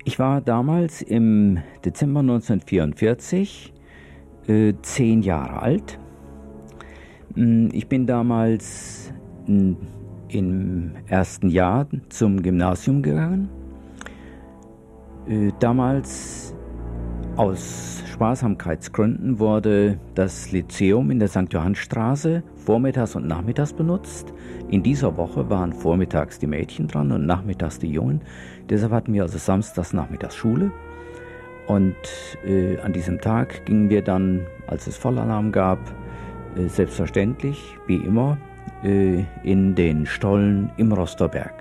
Ich war damals im Dezember 1944 10 Jahre alt. Ich bin damals im ersten Jahr zum Gymnasium gegangen. Damals aus Sparsamkeitsgründen wurde das Lyzeum in der St. Johannstraße vormittags und nachmittags benutzt. In dieser Woche waren vormittags die Mädchen dran und nachmittags die Jungen. Deshalb hatten wir also samstags nachmittags Schule. Und an diesem Tag gingen wir dann, als es Vollalarm gab, selbstverständlich, wie immer, in den Stollen im Rosterberg.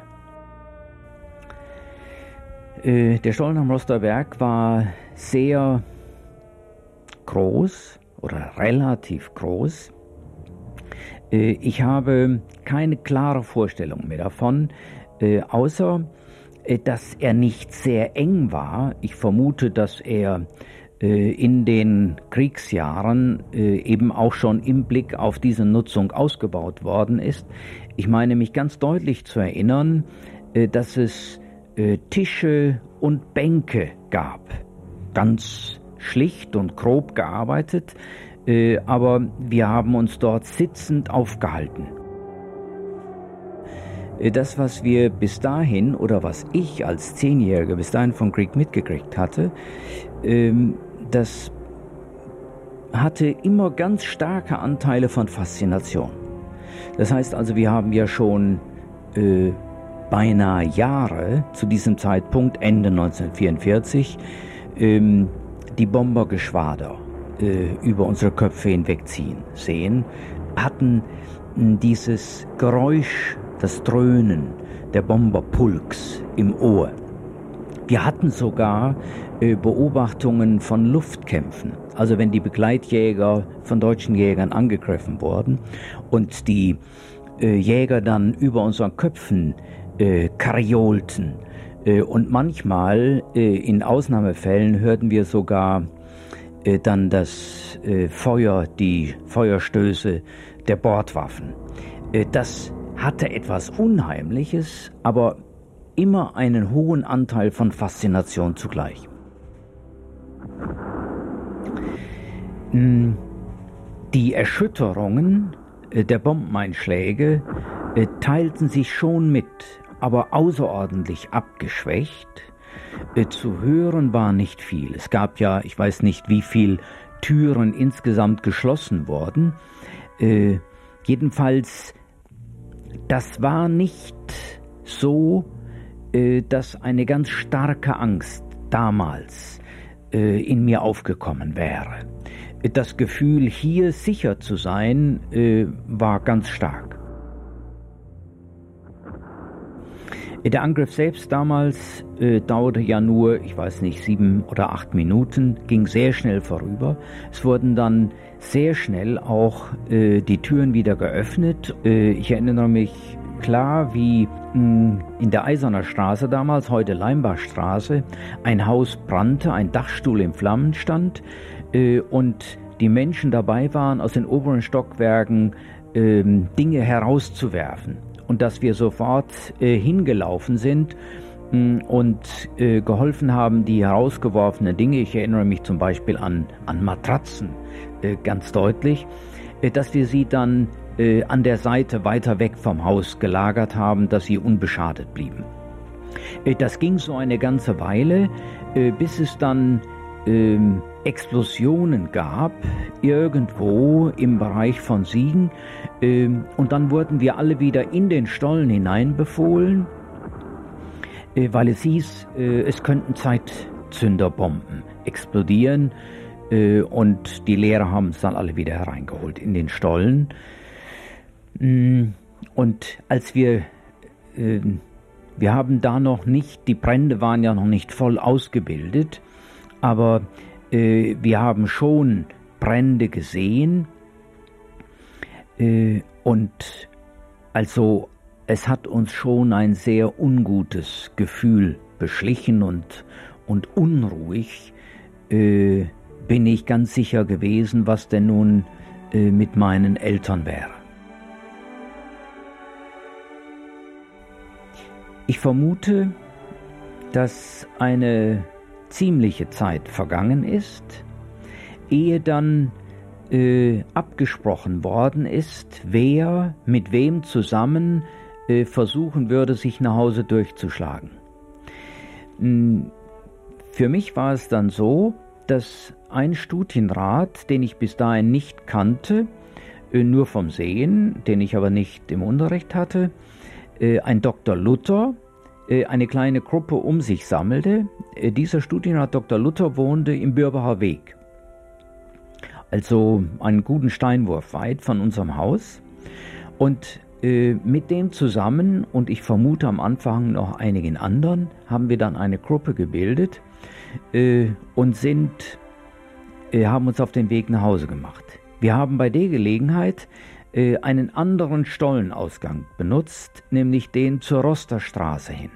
Der Stollen am Rosterberg war sehr groß oder relativ groß. Ich habe keine klare Vorstellung mehr davon, außer dass er nicht sehr eng war. Ich vermute, dass er in den Kriegsjahren eben auch schon im Blick auf diese Nutzung ausgebaut worden ist. Ich meine mich ganz deutlich zu erinnern, dass es Tische und Bänke gab. Ganz schlicht und grob gearbeitet, aber wir haben uns dort sitzend aufgehalten. Das, was wir bis dahin oder was ich als Zehnjähriger bis dahin von Krieg mitgekriegt hatte, das hatte immer ganz starke Anteile von Faszination. Das heißt also, wir haben ja schon beinahe Jahre zu diesem Zeitpunkt, Ende 1944, die Bombergeschwader über unsere Köpfe hinwegziehen sehen, hatten dieses Geräusch, das Dröhnen der Bomberpulks im Ohr. Wir hatten sogar Beobachtungen von Luftkämpfen, also wenn die Begleitjäger von deutschen Jägern angegriffen wurden und die Jäger dann über unseren Köpfen kariolten. Und manchmal, in Ausnahmefällen, hörten wir sogar dann das Feuer, die Feuerstöße der Bordwaffen. Das hatte etwas Unheimliches, aber immer einen hohen Anteil von Faszination zugleich. Die Erschütterungen der Bombeneinschläge teilten sich schon mit, aber außerordentlich abgeschwächt. Zu hören war nicht viel. Es gab ja, ich weiß nicht, wie viele Türen insgesamt geschlossen wurden. Jedenfalls, das war nicht so, dass eine ganz starke Angst damals in mir aufgekommen wäre. Das Gefühl, hier sicher zu sein, war ganz stark. Der Angriff selbst damals dauerte ja nur, ich weiß nicht, 7 oder 8 Minuten, ging sehr schnell vorüber. Es wurden dann sehr schnell auch die Türen wieder geöffnet. Ich erinnere mich klar, wie in der Eiserner Straße damals, heute Leimbachstraße, ein Haus brannte, ein Dachstuhl in Flammen stand und die Menschen dabei waren, aus den oberen Stockwerken Dinge herauszuwerfen. Und dass wir sofort hingelaufen sind und geholfen haben, die herausgeworfenen Dinge, ich erinnere mich zum Beispiel an Matratzen ganz deutlich, dass wir sie dann an der Seite weiter weg vom Haus gelagert haben, dass sie unbeschadet blieben. Das ging so eine ganze Weile, bis es dann Explosionen gab, irgendwo im Bereich von Siegen, und dann wurden wir alle wieder in den Stollen hineinbefohlen, weil es hieß, es könnten Zeitzünderbomben explodieren, und die Lehrer haben es dann alle wieder hereingeholt in den Stollen. Und als wir haben da noch nicht, die Brände waren ja noch nicht voll ausgebildet, aber wir haben schon Brände gesehen, und also es hat uns schon ein sehr ungutes Gefühl beschlichen und unruhig bin ich ganz sicher gewesen, was denn nun mit meinen Eltern wäre. Ich vermute, dass eine ziemliche Zeit vergangen ist, ehe dann abgesprochen worden ist, wer mit wem zusammen versuchen würde, sich nach Hause durchzuschlagen. Für mich war es dann so, dass ein Studienrat, den ich bis dahin nicht kannte, nur vom Sehen, den ich aber nicht im Unterricht hatte, ein Dr. Luther, eine kleine Gruppe um sich sammelte. Dieser Studienrat Dr. Luther wohnte im Bürbacher Weg, also einen guten Steinwurf weit von unserem Haus. Und mit dem zusammen, und ich vermute am Anfang noch einigen anderen, haben wir dann eine Gruppe gebildet und haben uns auf den Weg nach Hause gemacht. Wir haben bei der Gelegenheit einen anderen Stollenausgang benutzt, nämlich den zur Rosterstraße hin.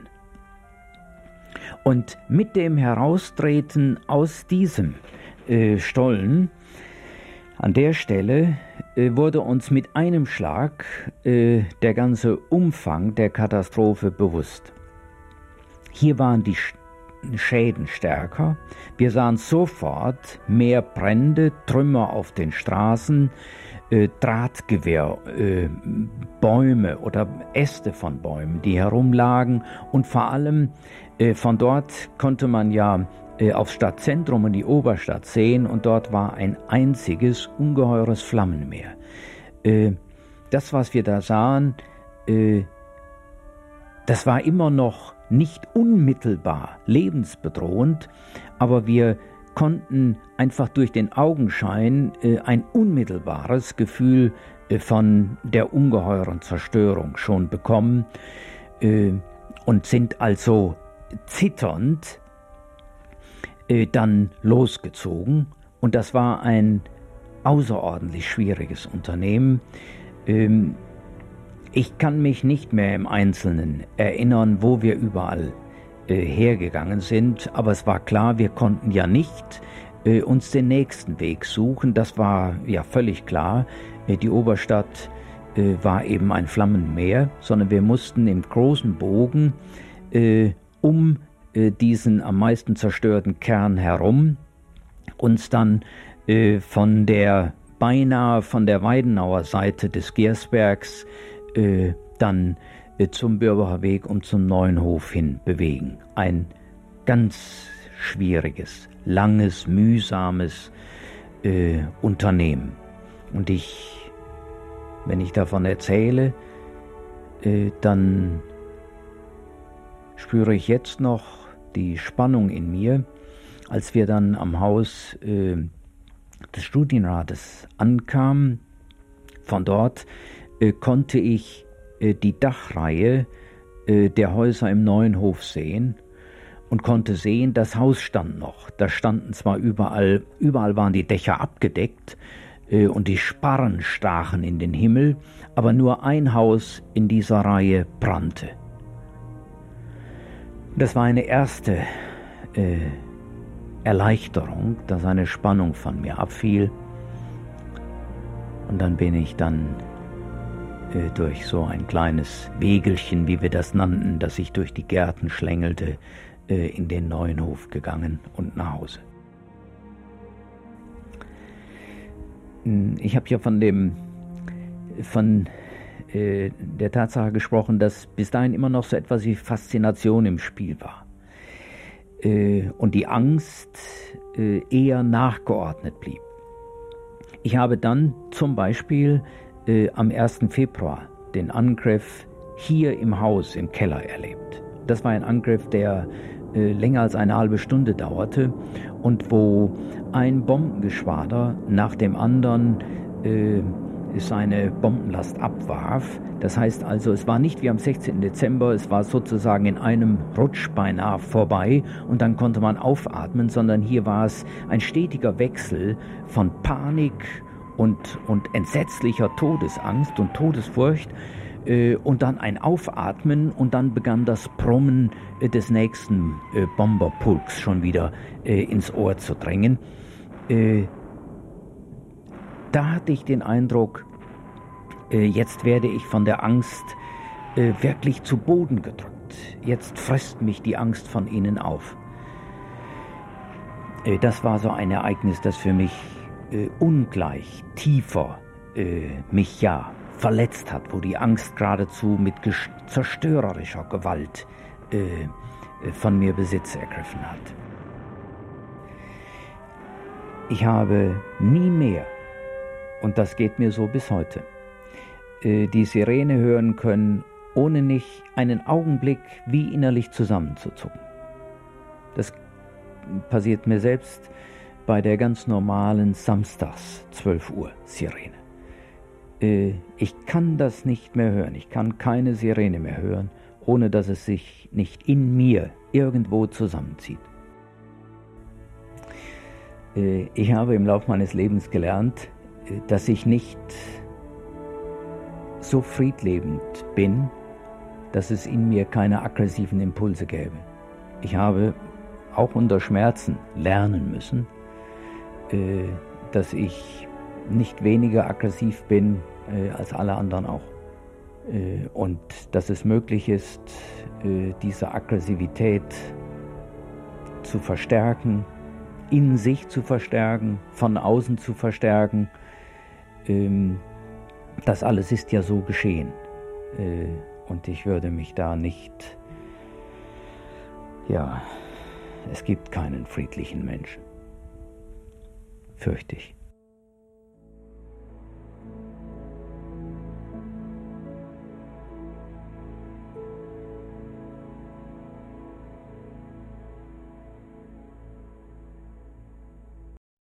Und mit dem Heraustreten aus diesem Stollen, an der Stelle wurde uns mit einem Schlag der ganze Umfang der Katastrophe bewusst. Hier waren die Schäden stärker. Wir sahen sofort mehr Brände, Trümmer auf den Straßen, Drahtgewehr, Bäume oder Äste von Bäumen, die herumlagen, und vor allem von dort konnte man ja aufs Stadtzentrum und die Oberstadt sehen, und dort war ein einziges ungeheures Flammenmeer. Das, was wir da sahen, das war immer noch nicht unmittelbar lebensbedrohend, aber wir konnten einfach durch den Augenschein ein unmittelbares Gefühl von der ungeheuren Zerstörung schon bekommen und sind also zitternd dann losgezogen. Und das war ein außerordentlich schwieriges Unternehmen. Ich kann mich nicht mehr im Einzelnen erinnern, wo wir überall hergegangen sind, aber es war klar, wir konnten ja nicht uns den nächsten Weg suchen. Das war ja völlig klar. Die Oberstadt war eben ein Flammenmeer, sondern wir mussten im großen Bogen um diesen am meisten zerstörten Kern herum uns dann beinahe von der Weidenauer Seite des Gersbergs dann zum Bürbacher Weg und zum Neuenhof hin bewegen. Ein ganz schwieriges, langes, mühsames Unternehmen. Und wenn ich davon erzähle, dann spüre ich jetzt noch die Spannung in mir, als wir dann am Haus des Studienrates ankamen. Von dort konnte ich die Dachreihe der Häuser im Neuenhof sehen und konnte sehen, das Haus stand noch. Da standen zwar überall waren die Dächer abgedeckt und die Sparren stachen in den Himmel, aber nur ein Haus in dieser Reihe brannte. Das war eine erste Erleichterung, dass eine Spannung von mir abfiel. Und dann bin ich dann durch so ein kleines Wegelchen, wie wir das nannten, das sich durch die Gärten schlängelte, in den Neuenhof gegangen und nach Hause. Ich habe ja von der Tatsache gesprochen, dass bis dahin immer noch so etwas wie Faszination im Spiel war und die Angst eher nachgeordnet blieb. Ich habe dann zum Beispiel am 1. Februar den Angriff hier im Haus, im Keller erlebt. Das war ein Angriff, der länger als eine halbe Stunde dauerte und wo ein Bombengeschwader nach dem anderen seine Bombenlast abwarf. Das heißt also, es war nicht wie am 16. Dezember, es war sozusagen in einem Rutsch beinahe vorbei und dann konnte man aufatmen, sondern hier war es ein stetiger Wechsel von Panik und entsetzlicher Todesangst und Todesfurcht und dann ein Aufatmen und dann begann das Brummen des nächsten Bomberpulks schon wieder ins Ohr zu drängen. Da hatte ich den Eindruck, jetzt werde ich von der Angst wirklich zu Boden gedrückt. Jetzt frisst mich die Angst von ihnen auf. Das war so ein Ereignis, das für mich ungleich tiefer mich verletzt hat, wo die Angst geradezu mit zerstörerischer Gewalt von mir Besitz ergriffen hat. Ich habe nie mehr, und das geht mir so bis heute, die Sirene hören können, ohne nicht einen Augenblick wie innerlich zusammenzuzucken. Das passiert mir selbst bei der ganz normalen Samstags 12 Uhr Sirene. Ich kann das nicht mehr hören, ich kann keine Sirene mehr hören, ohne dass es sich nicht in mir irgendwo zusammenzieht. Ich habe im Laufe meines Lebens gelernt, dass ich nicht so friedlebend bin, dass es in mir keine aggressiven Impulse gäbe. Ich habe auch unter Schmerzen lernen müssen, dass ich nicht weniger aggressiv bin als alle anderen auch. Und dass es möglich ist, diese Aggressivität zu verstärken, in sich zu verstärken, von außen zu verstärken. Das alles ist ja so geschehen. Und ich würde mich da nicht, es gibt keinen friedlichen Menschen. Fürchte ich.